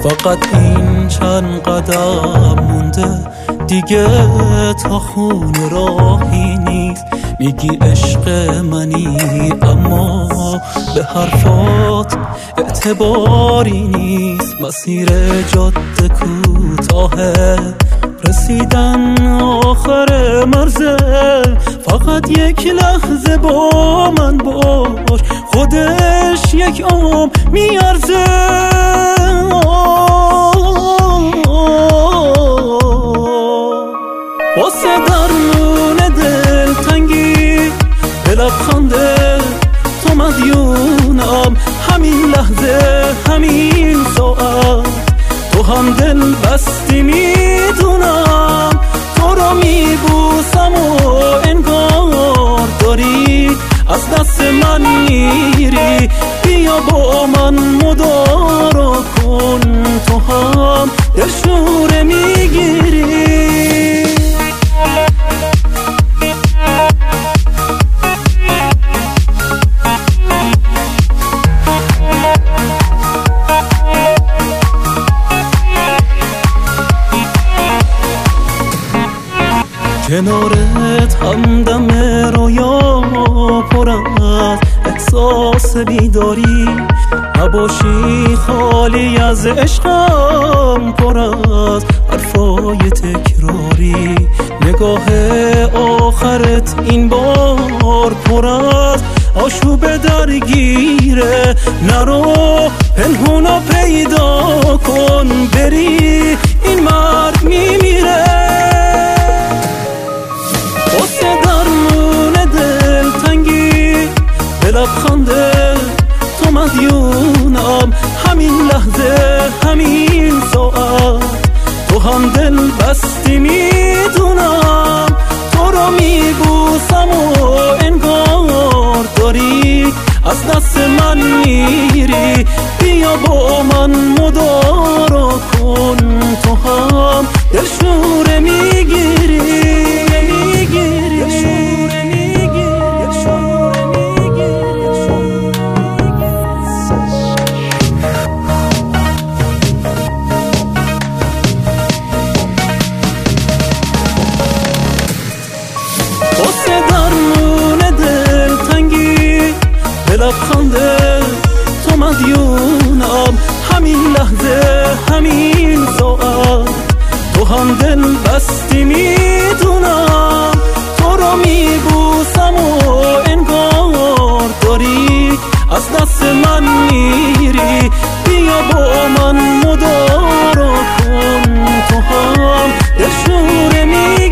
فقط این چند قدم مونده دیگه تا خونه راهی نیست. میگی عشق منی اما به حرفات اعتباری نیست. مسیر جاده کوتاهه، رسیدن آخر مرزه. فقط یک لحظه با من باش، خودش یک عمر میارزه. واسه درمون دلتنگی به لبخنده تو مدیونم. همین لحظه همین ساعت تو هم دل بستی میدونم. تو رو میبوسم و انگار داری از دست من میری. بیا با من مدارا کن، تو هم دلشوره میگیری. کنارت همدم رویا پر از احساس بیداری. نباشی خالی از عشقم پر از حرفای تکراری. نگاه آخرت این بار پر از آشوب درگیره. نرو پنهونو پیدا کن، بری این مرد میمیره. واسه درمون دلتنگی به لبخنده تو مدیونم. همین لحظه همین ساعت تو هم دل بستی میدونم. تو رو میبوسم و انگار داری از دست من میری. بیا با من مدارا کن، تو هم دلشوره میگیری. واسه درمون دلتنگی به لبخنده تو مدیونم. همین لحظه همین ساعت تو هم دل بستی میدونم. تو رو میبوسم و انگار داری از دست من میری. بیا با من مدارا کن، تو هم دلشوره میگیری.